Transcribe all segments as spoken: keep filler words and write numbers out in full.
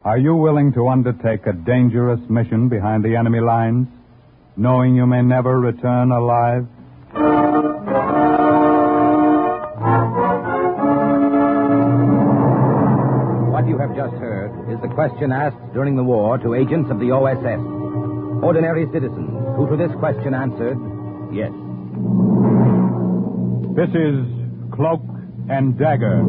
Are you willing to undertake a dangerous mission behind the enemy lines, knowing you may never return alive? What you have just heard is the question asked during the war to agents of the O S S. Ordinary citizens who to this question answered, yes. This is Cloak and Dagger.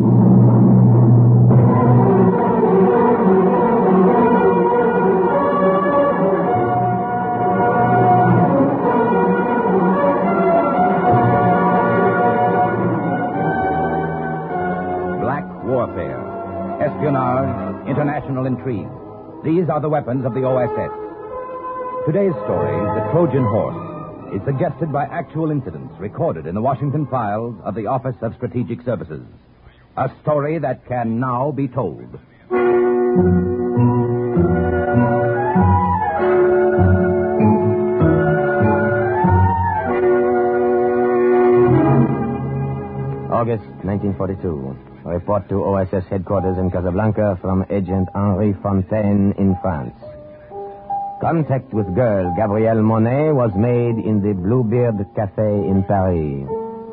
Black warfare, espionage, international intrigue. These are the weapons of the O S S. Today's story, The Trojan Horse, is suggested by actual incidents recorded in the Washington files of the Office of Strategic Services. A story that can now be told. August nineteen forty-two. Report to O S S headquarters in Casablanca from Agent Henri Fontaine in France. Contact with girl Gabrielle Monet was made in the Bluebeard Café in Paris.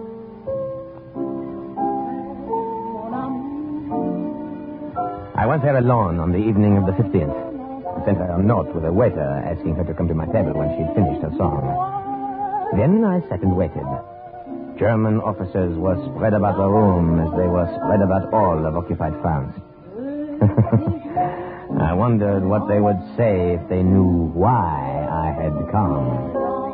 I went there alone on the evening of the fifteenth. I sent her a note with a waiter asking her to come to my table when she'd finished her song. Then I sat and waited. German officers were spread about the room as they were spread about all of occupied France. I wondered what they would say if they knew why I had come.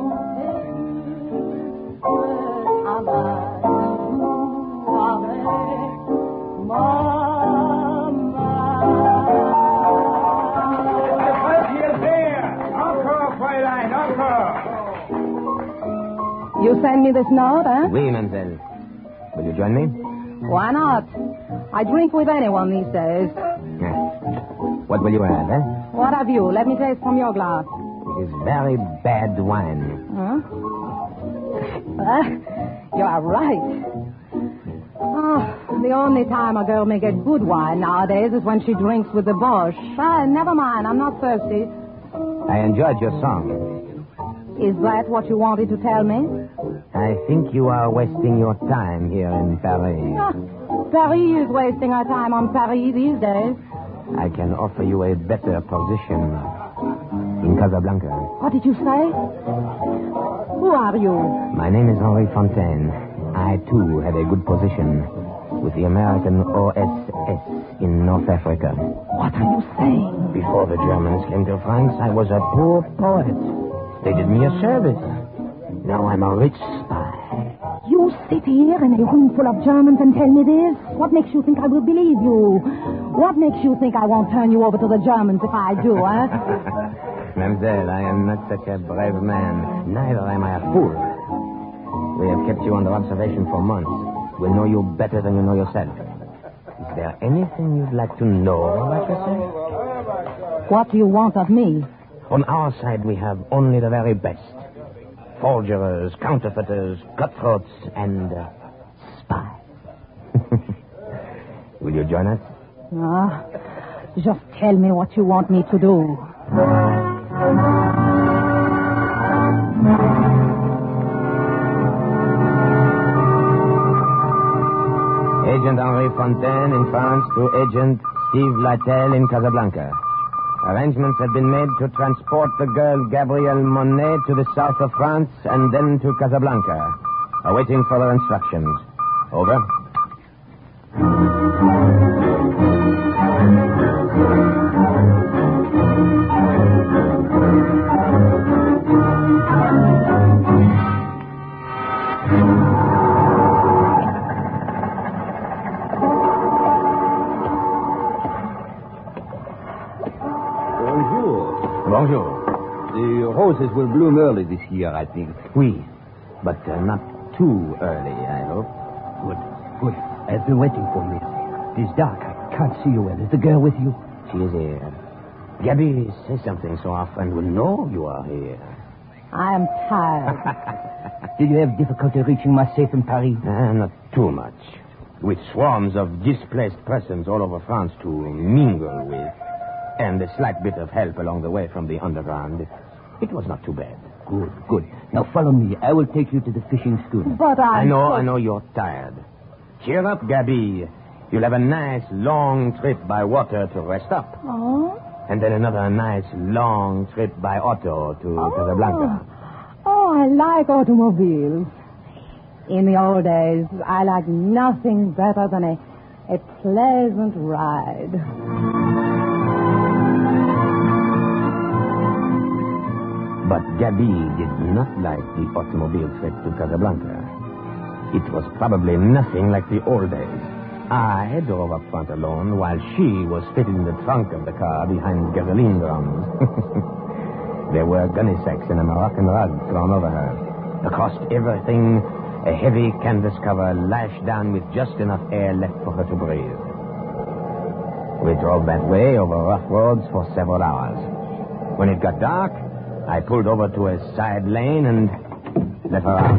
You send me this note, eh? Oui, mademoiselle. Will you join me? Why not? I drink with anyone these days. Yeah. What will you have, eh? What have you? Let me taste from your glass. It is very bad wine. Huh? Uh, you are right. Oh, the only time a girl may get good wine nowadays is when she drinks with the Boche. Ah, never mind, I'm not thirsty. I enjoyed your song. Is that what you wanted to tell me? I think you are wasting your time here in Paris. Ah, Paris is wasting our time on Paris these days. I can offer you a better position in Casablanca. What did you say? Who are you? My name is Henri Fontaine. I, too, had a good position with the American O S S in North Africa. What are you saying? Before the Germans came to France, I was a poor poet. They did me a service. Now I'm a rich spy. You sit here in a room full of Germans and tell me this? What makes you think I will believe you? What makes you think I won't turn you over to the Germans if I do, eh? Mademoiselle, I am not such a brave man. Neither am I a fool. We have kept you under observation for months. We know you better than you know yourself. Is there anything you'd like to know about yourself? What do you want of me? On our side, we have only the very best. Forgers, counterfeiters, cutthroats, and uh, spies. Will you join us? Ah, just tell me what you want me to do. Agent Henri Fontaine in France to Agent Steve Lytle in Casablanca. Arrangements have been made to transport the girl Gabrielle Monet to the south of France and then to Casablanca. Awaiting further instructions. Over. Bonjour. The roses will bloom early this year, I think. Oui, but uh, not too early, I hope. Good, good. I've been waiting for you. It is dark. I can't see you well. Is the girl with you? She is here. Gabby, say something so our friend will know you are here. I am tired. Did you have difficulty reaching my safe in Paris? Uh, not too much. With swarms of displaced persons all over France to mingle with. And a slight bit of help along the way from the underground. It, it was not too bad. Good, good. Now follow me. I will take you to the fishing schooner. But I... I know, I know you're tired. Cheer up, Gabby. You'll have a nice, long trip by water to rest up. Oh? And then another nice, long trip by auto to Oh. Casablanca. Oh, I like automobiles. In the old days, I liked nothing better than a, a pleasant ride. But Gabby did not like the automobile trip to Casablanca. It was probably nothing like the old days. I drove up front alone while she was fitted in the trunk of the car behind gasoline drums. There were gunny sacks and a Moroccan rug thrown over her. Across everything, a heavy canvas cover lashed down with just enough air left for her to breathe. We drove that way over rough roads for several hours. When it got dark, I pulled over to a side lane and let her out.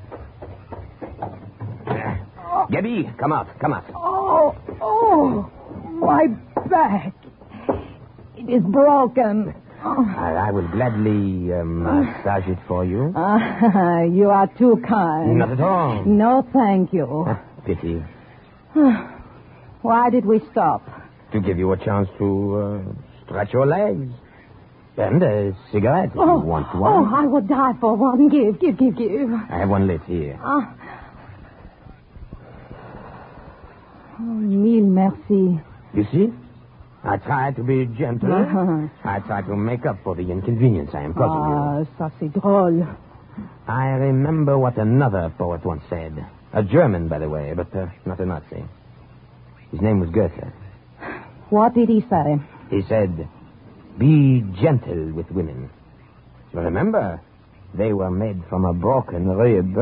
Gabby, come out, come out. Oh, oh, my back. It is broken. Oh. I, I will gladly uh, massage it for you. Ah, you are too kind. Not at all. No, thank you. Ah, pity. Why did we stop? To give you a chance to uh, stretch your legs. And a cigarette if Oh, you want oh, one. I would die for one. Give, give, give, give. I have one lit here. Ah. Oh, mille merci. You see? I try to be gentle. Uh-huh. I try to make up for the inconvenience I am causing Ah, you. ça c'est drôle. I remember what another poet once said. A German, by the way, but uh, not a Nazi. His name was Goethe. What did he say? He said, be gentle with women. But remember, they were made from a broken rib.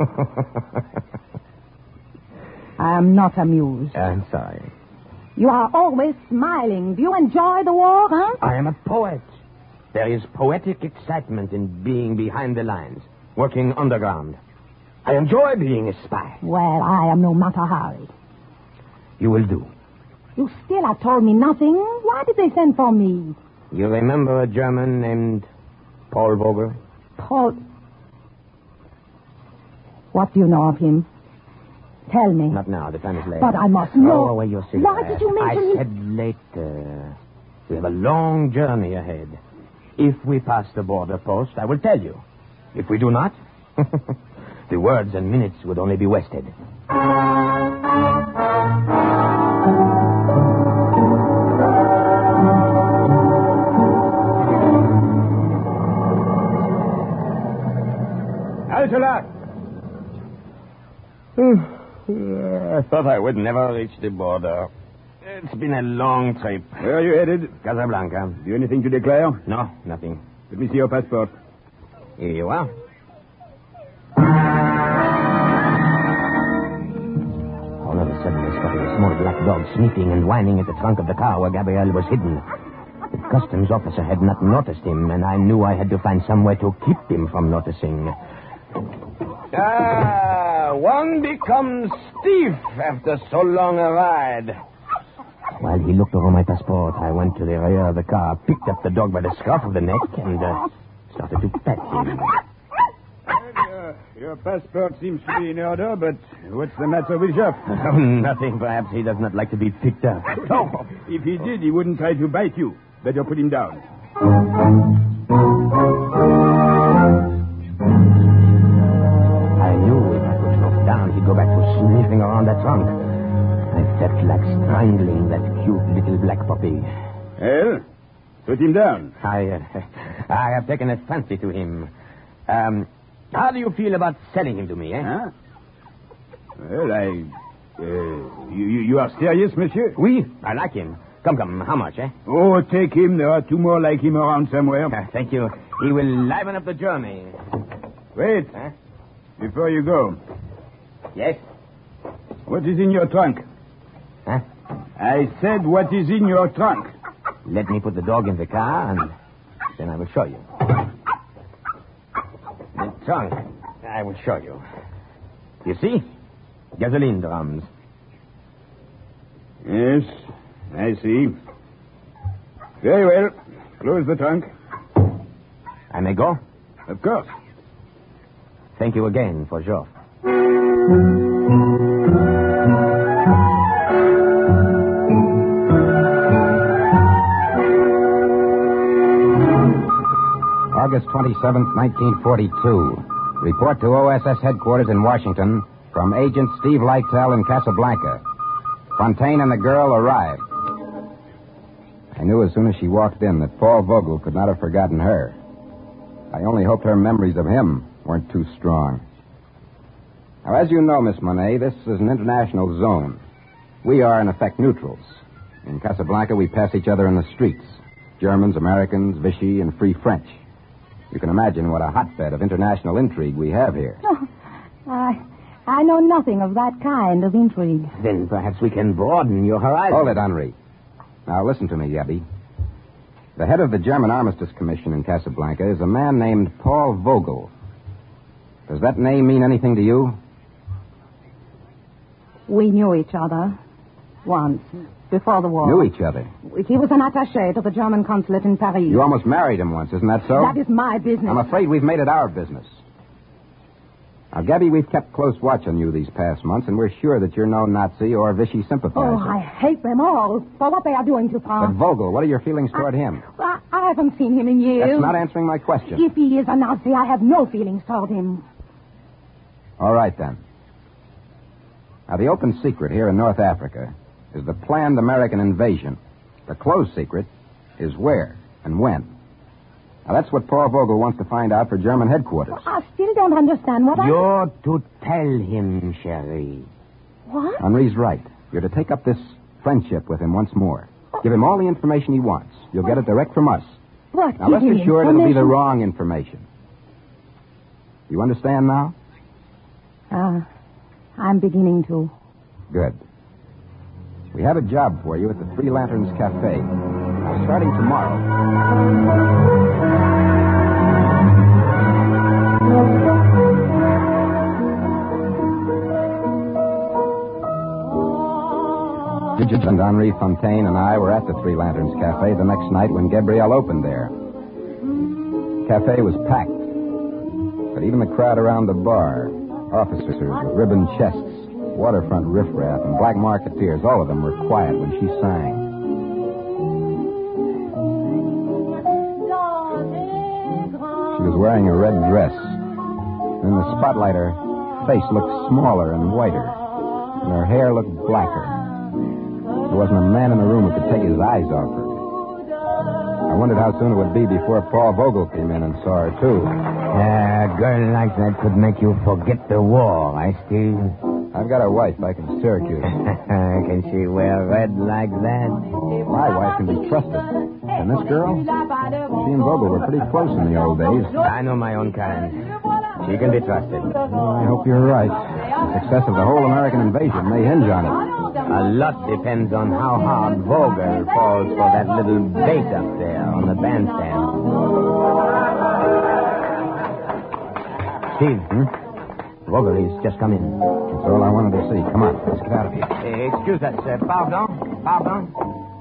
I am not amused. I'm sorry. You are always smiling. Do you enjoy the war, huh? I am a poet. There is poetic excitement in being behind the lines, working underground. I enjoy being a spy. Well, I am no Mata Hari. You will do. You still have told me nothing. Why did they send for me? You remember a German named Paul Vogel? Paul... What do you know of him? Tell me. Not now. The time is late. But I must Throw know. away your cigarette. Why did you mention I him? said later. We have a long journey ahead. If we pass the border post, I will tell you. If we do not, the words and minutes would only be wasted. Angela! I thought I would never reach the border. It's been a long trip. Where are you headed? Casablanca. Have you anything to declare? No, nothing. Let me see your passport. Here you are. All of a sudden, I spotted a small black dog sniffing and whining at the trunk of the car where Gabrielle was hidden. The customs officer had not noticed him, and I knew I had to find some way to keep him from noticing. Ah, one becomes stiff after so long a ride. While he looked over my passport, I went to the rear of the car, picked up the dog by the scruff of the neck, and uh, started to pet him. Uh, your passport seems to be in order, but what's the matter with Jeff? Oh, nothing. Perhaps he does not like to be picked up. No, if he did, he wouldn't try to bite you. Better put him down. I knew if I put him down, he'd go back to sniffing around that trunk. I felt like strangling that cute little black puppy. Well, put him down. I, uh, I have taken a fancy to him. Um, how do you feel about selling him to me, eh? Huh? Well, I... Uh, you, you, you are serious, monsieur? Oui, I like him. Come, come, how much, eh? Oh, take him. There are two more like him around somewhere. Uh, thank you. He will liven up the journey. Wait. Huh? Before you go, Yes? what is in your trunk? Huh? I said, what is in your trunk? Let me put the dog in the car, and then I will show you. The trunk, I will show you. You see? Gasoline drums. Yes, I see. Very well. Close the trunk. I may go? Of course. Thank you again for Joff. August twenty-seventh, nineteen forty-two. Report to O S S headquarters in Washington from Agent Steve Lytel in Casablanca. Fontaine and the girl arrived. I knew as soon as she walked in that Paul Vogel could not have forgotten her. I only hoped her memories of him weren't too strong. Now, as you know, Miss Monet, this is an international zone. We are, in effect, neutrals. In Casablanca, we pass each other in the streets. Germans, Americans, Vichy, and Free French. You can imagine what a hotbed of international intrigue we have here. Oh, I, I know nothing of that kind of intrigue. Then perhaps we can broaden your horizon. Hold it, Henri. Now, listen to me, Gabby. The head of the German Armistice Commission in Casablanca is a man named Paul Vogel. Does that name mean anything to you? We knew each other once, before the war. Knew each other? He was an attaché to the German consulate in Paris. You almost married him once, isn't that so? That is my business. I'm afraid we've made it our business. Now, Gabby, we've kept close watch on you these past months, and we're sure that you're no Nazi or Vichy sympathizer. Oh, I hate them all for what they are doing to But France. Vogel, what are your feelings toward I, him? I, I haven't seen him in years. That's not answering my question. If he is a Nazi, I have no feelings toward him. All right, then. Now, the open secret here in North Africa is the planned American invasion. The closed secret is where and when. Now, that's what Paul Vogel wants to find out for German headquarters. I still don't understand what I... You're to tell him, Cherie. What? Henri's right. You're to take up this friendship with him once more. Give him all the information he wants. You'll get it direct from us. What? Now, Give rest him assured it'll be the information? wrong information. You understand now? Uh, I'm beginning to. Good. We have a job for you at the Three Lanterns Cafe. Now, starting tomorrow. Gidget and Henri Fontaine and I were at the Three Lanterns Cafe the next night when Gabrielle opened there. The cafe was packed, but even the crowd around the bar, officers with ribbon chests, waterfront riffraff, and black marketeers, all of them were quiet when she sang. She was wearing a red dress. In the spotlight, her face looked smaller and whiter, and her hair looked blacker. There wasn't a man in the room who could take his eyes off her. I wondered how soon it would be before Paul Vogel came in and saw her, too. A girl like that could make you forget the war, I still... I've got a wife back in Syracuse. Can she wear red like that? My wife can be trusted. And this girl? She and Vogel were pretty close in the old days. I know my own kind. She can be trusted. Well, I hope you're right. The success of the whole American invasion may hinge on it. A lot depends on how hard Vogel falls for that little bait up there on the bandstand. Steve, hmm? Vogel, he's just come in. That's all I wanted to see. Come on, let's get out of here. Uh, excuse us, uh, pardon? Pardon?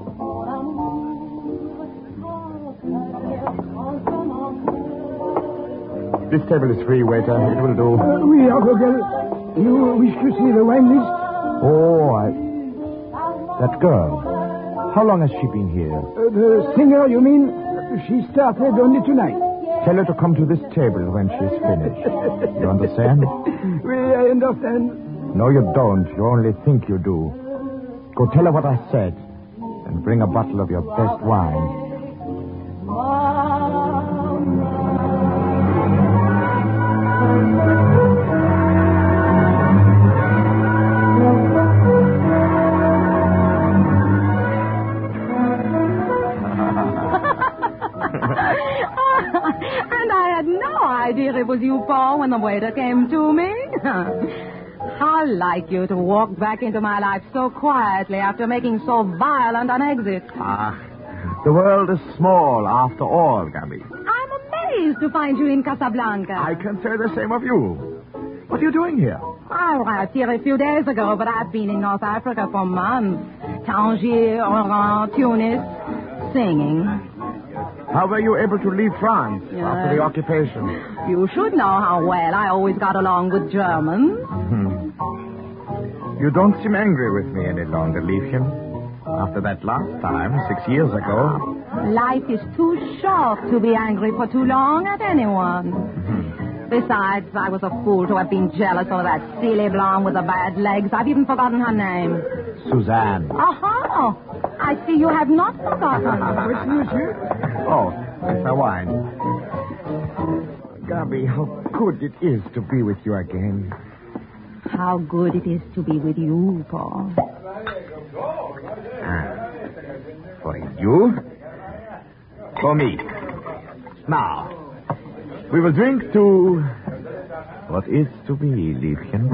This table is free, waiter. It will do. Uh, oui, Vogel. You wish to see the wine list? Oh, I... That girl. How long has she been here? Uh, the singer, you mean? She started only tonight. Tell her to come to this table when she's finished. You understand? Oui, I understand. No, you don't. You only think you do. Go tell her what I said. And bring a bottle of your best wine. And I had no idea it was you, Paul, when the waiter came to me. How like you to walk back into my life so quietly after making so violent an exit. Ah, the world is small after all, Gabby. I'm amazed to find you in Casablanca. I can say the same of you. What are you doing here? I arrived here a few days ago, but I've been in North Africa for months. Tangier, Oran, Tunis. singing. How were you able to leave France Yeah. after the occupation? You should know how well I always got along with Germans. Hmm. You don't seem angry with me any longer, Liebchen. After that last time, six years ago. Life is too short to be angry for too long at anyone. Besides, I was a fool to have been jealous of that silly blonde with the bad legs. I've even forgotten her name. Suzanne. Oh, I see you have not forgotten. Oh, it's a wine. Gabi, how good it is to be with you again. How good it is to be with you, Paul. Ah. For you? For me. Now, we will drink to what is to be, Liebchen.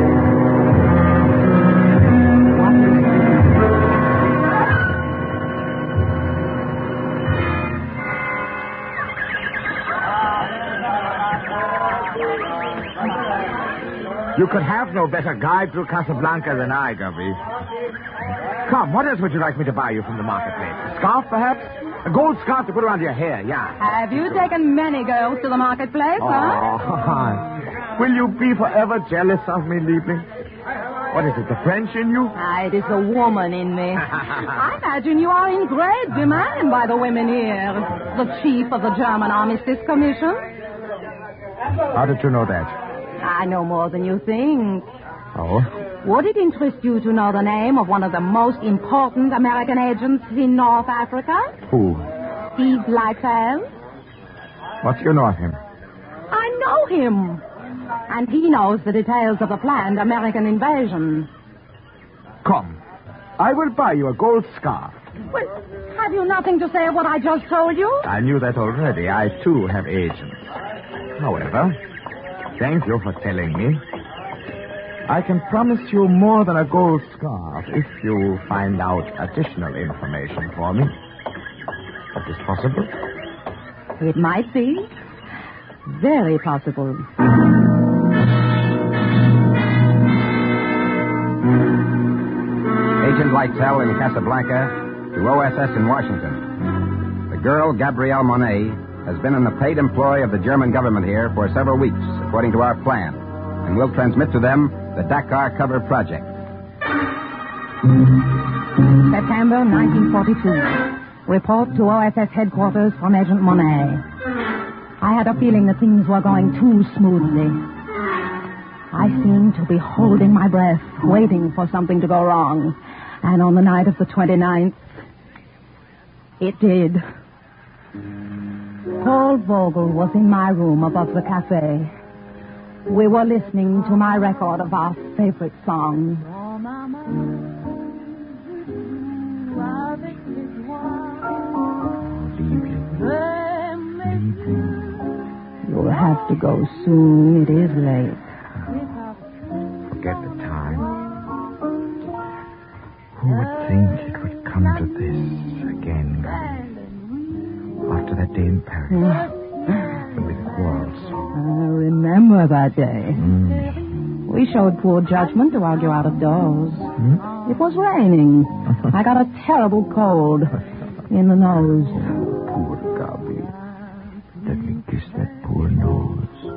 You could have no better guide through Casablanca than I, Gabi. Come, what else would you like me to buy you from the marketplace? A scarf, perhaps? A gold scarf to put around your hair, yeah. Have you taken many girls to the marketplace, Oh, huh? will you be forever jealous of me, Liebling? What is it, the French in you? Ah, it is the woman in me. I imagine you are in great demand by the women here. The chief of the German Armistice Commission. How did you know that? I know more than you think. Oh? Would it interest you to know the name of one of the most important American agents in North Africa? Who? Steve Lytle. What do you know of him? I know him. And he knows the details of the planned American invasion. Come. I will buy you a gold scarf. Well, have you nothing to say of what I just told you? I knew that already. I, too, have agents. However, thank you for telling me. I can promise you more than a gold scarf if you find out additional information for me. That is possible? It might be. Very possible. Agent Lytle in Casablanca to O S S in Washington. The girl, Gabrielle Monet, has been in the paid employ of the German government here for several weeks, according to our plan, and will transmit to them the Dakar Cover Project. September nineteen forty-two. Report to O S S headquarters from Agent Monet. I had a feeling that things were going too smoothly. I seemed to be holding my breath, waiting for something to go wrong. And on the night of the twenty-ninth, it did. Paul Vogel was in my room above the cafe. We were listening to my record of our favorite song. You'll have to go soon. It is late. Forget the time. Who would think it would come to this again, Gabi? After that day in Paris. When we quarreled so. I remember that day. Mm. We showed poor judgment to argue out of doors. Hmm? It was raining. I got a terrible cold in the nose. Poor Gabi. Let me kiss that poor nose.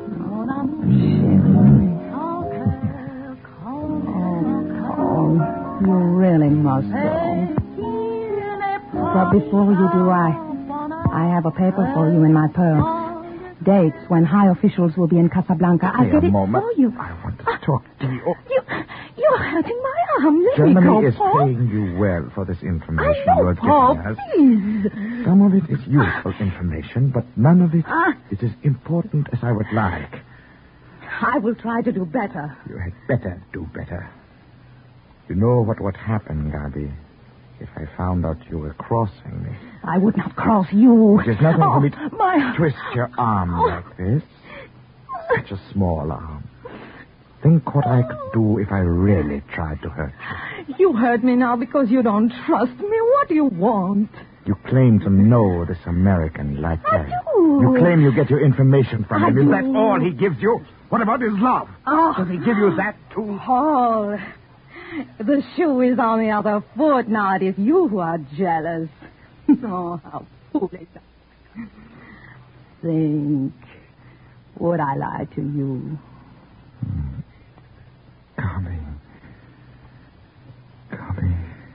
Oh, you really must go. But before you do, I, I have a paper for you in my purse. Dates when high officials will be in Casablanca. I'll Hey, get a it moment. for you. I want to talk to you. Oh, You, you're hurting my arm. Let Germany me go, is Paul. paying you well for this information I know, you are Paul, giving us. please. Some of it is useful information, but none of it Ah. is as important as I would like. I will try to do better. You had better do better. You know what would happen, Gabi, if I found out you were crossing me. I would not cross you. It is nothing oh, for me to my... twist your arm Oh. like this. Such a small arm. Think what I could do if I really tried to hurt you. You hurt me now because you don't trust me. What do you want? You claim to know this American like I that. do. You claim you get your information from I him. do. Is that all he gives you? What about his love? Oh. Does he give you that, too? Paul, the shoe is on the other foot now. It is you who are jealous. Oh, how foolish. Think, would I lie to you? Mm. Gabby. Gabby.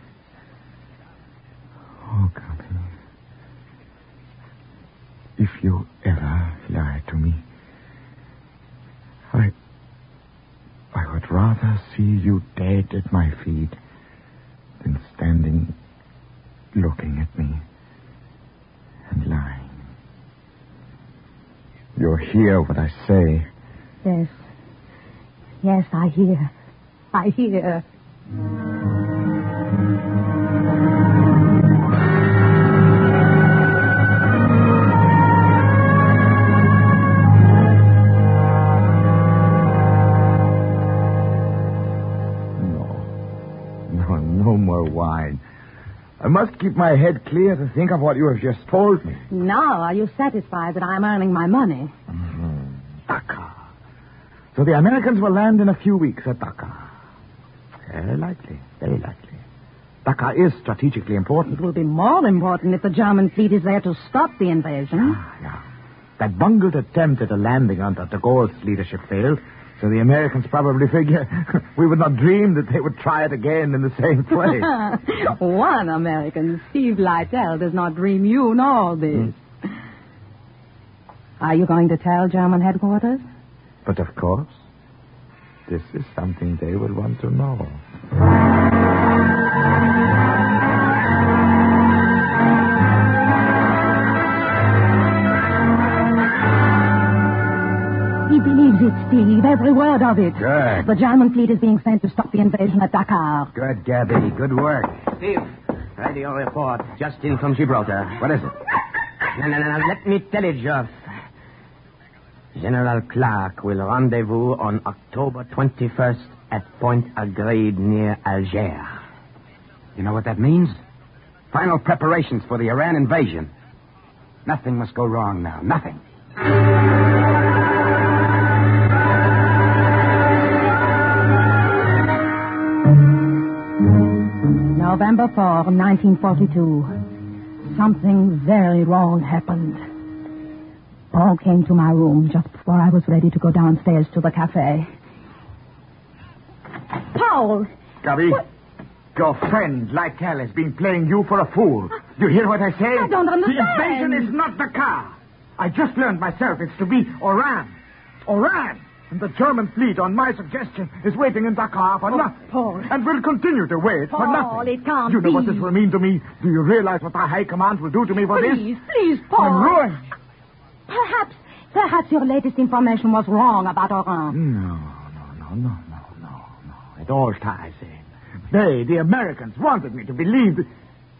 Oh, Gabby. If you ever lie to me, I... I would rather see you dead at my feet than standing looking at me and lying. You'll hear what I say. Yes. Yes, I hear. I hear. No more wine. I must keep my head clear to think of what you have just told me. Now, are you satisfied that I'm earning my money? Mm-hmm. Dakar. So the Americans will land in a few weeks at Dakar. Very likely. Very likely. Dakar is strategically important. It will be more important if the German fleet is there to stop the invasion. Ah, yeah. That bungled attempt at a landing under de Gaulle's leadership failed. So the Americans probably figure we would not dream that they would try it again in the same place. One American, Steve Lytle, does not dream you know all this. Mm. Are you going to tell German headquarters? But of course. This is something they will want to know. He believes it, Steve, every word of it. Good. The German fleet is being sent to stop the invasion at Dakar. Good, Gabby. Good work. Steve, radio report just in from Gibraltar. What is it? No, no, no, let me tell you, Geoff. General Clark will rendezvous on October twenty-first at Point Agreed near Algiers. You know what that means? Final preparations for the Iran invasion. Nothing must go wrong now. Nothing. November fourth, nineteen forty-two. Something very wrong happened. Paul came to my room just before I was ready to go downstairs to the cafe. Paul! Gabby, what? Your friend, Lytle, has been playing you for a fool. Do you hear what I say? I don't understand. The invasion is not Dakar. I just learned myself it's to be Oran. Oran! And the German fleet, on my suggestion, is waiting in Dakar for oh, nothing. Paul. And will continue to wait Paul, for nothing. Paul, it can't You know be. what this will mean to me? Do you realize what the High Command will do to me for please, this? Please, please, Paul. I'm ruined. Perhaps, perhaps your latest information was wrong about Oran. No, no, no, no, no, no, no. It all ties in. They, the Americans, wanted me to believe that...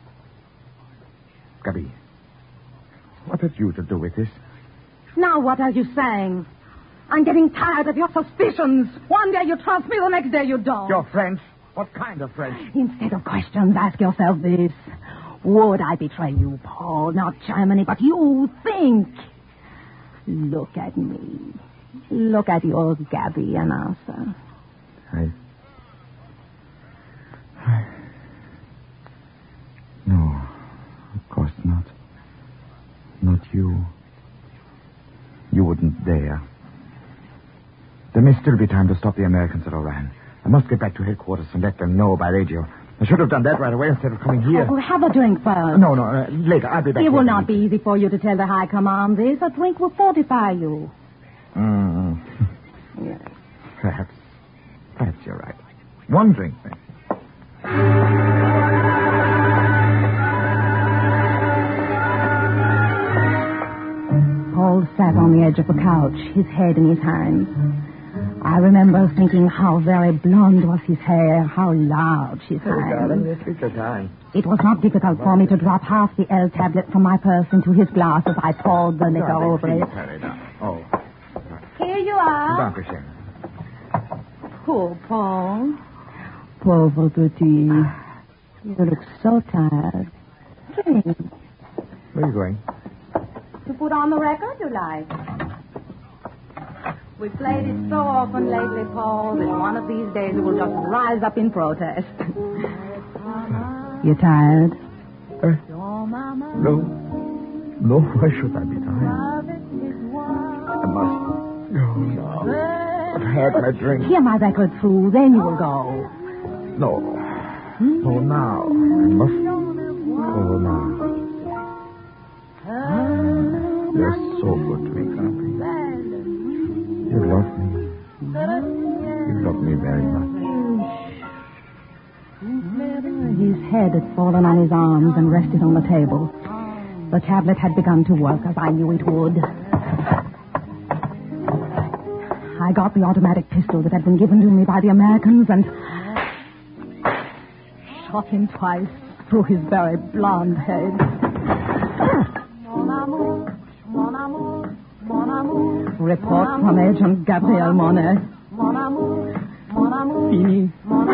Gabby, what had you to do with this? Now what are you saying? I'm getting tired of your suspicions. One day you trust me, the next day you don't. You're French? What kind of French? Instead of questions, ask yourself this. Would I betray you, Paul? Not Germany, but you. Think. Look at me. Look at your Gabby and answer. I... I... No, of course not. Not you. You wouldn't dare. There may still be time to stop the Americans at Oran. I must get back to headquarters and let them know by radio. I should have done that right away instead of coming here. Oh, have a drink first. No, no, uh, later. I'll be back. It will later. not be easy for you to tell the High Command this. A drink will fortify you. Mm. Yes. Perhaps. Perhaps you're right. One drink, then. Paul sat on the edge of the couch, his head in his hands. I remember thinking how very blonde was his hair, how large his hands. Take your time. It was not difficult for me to drop half the L tablet from my purse into his glass as I poured the liquor No, over please it. hurry now. Oh. Here you are. Dankeschön. Poor Paul. Pauvre petit. You look so tired. Drink. Where are you going? To put on the record you like. We played it so often lately, Paul, that one of these days it will just rise up in protest. You tired? Uh, Your mama No. No, why should I be dying? I must go now. I've had my drink. Hear my record through, then you will go. No. No, now. I must go now. You're so good to me, Grumpy. You love me. You love me very much. His head had fallen on his arms and rested on the table. The tablet had begun to work as I knew it would. I got the automatic pistol that had been given to me by the Americans and shot him twice through his very blonde head. Report from Agent Gabriel Monet. Fini.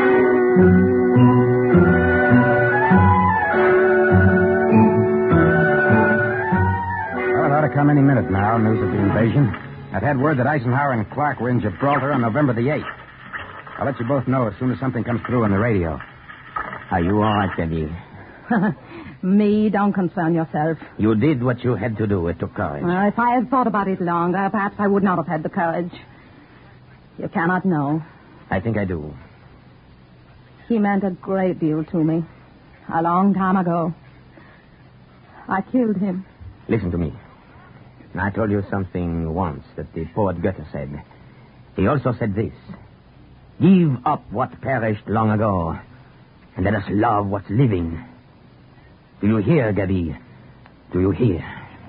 Well, it ought to come any minute now, news of the invasion. I've had word that Eisenhower and Clark were in Gibraltar on November the eighth. I'll let you both know as soon as something comes through on the radio. Are you all right, Debbie? Me, don't concern yourself. You did what you had to do. It took courage. Well, if I had thought about it longer, perhaps I would not have had the courage. You cannot know. I think I do. He meant a great deal to me. A long time ago. I killed him. Listen to me. I told you something once that the poet Goethe said. He also said this. Give up what perished long ago, and let us love what's living. Do you hear, Gabi? Do you hear?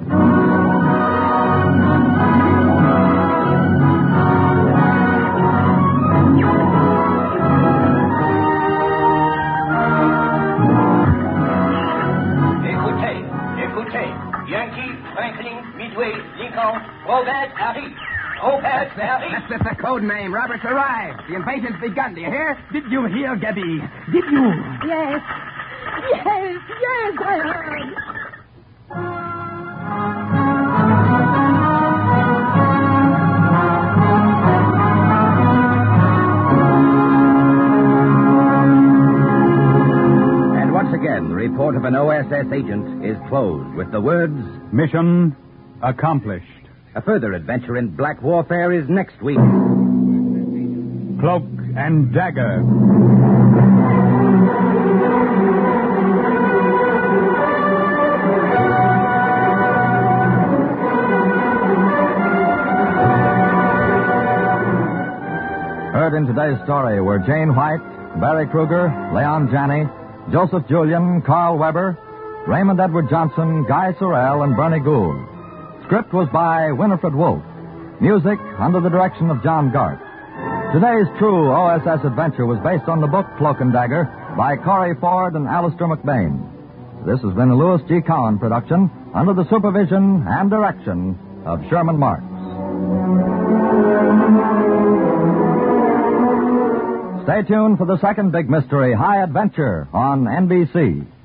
Écoutez, écoutez. Yankee, Franklin, Midway, Lincoln, Robert, Harry. Robert, Harry. That's the code name. Robert's arrived. The invasion's begun. Do you hear? Did you hear, Gabi? Did you? Yes. Yes, yes, I heard. And once again, the report of an O S S agent is closed with the words, Mission accomplished. a further adventure in black warfare is next week. Cloak and Dagger. Heard in today's story were Jane White, Barry Kruger, Leon Janney, Joseph Julian, Carl Weber, Raymond Edward Johnson, Guy Sorrell, and Bernie Gould. Script was by Winifred Wolfe. Music under the direction of John Gart. Today's true O S S adventure was based on the book Cloak and Dagger by Corey Ford and Alistair McBain. This has been a Louis G. Cowan production under the supervision and direction of Sherman Marks. Stay tuned for the second big mystery, High Adventure, on N B C.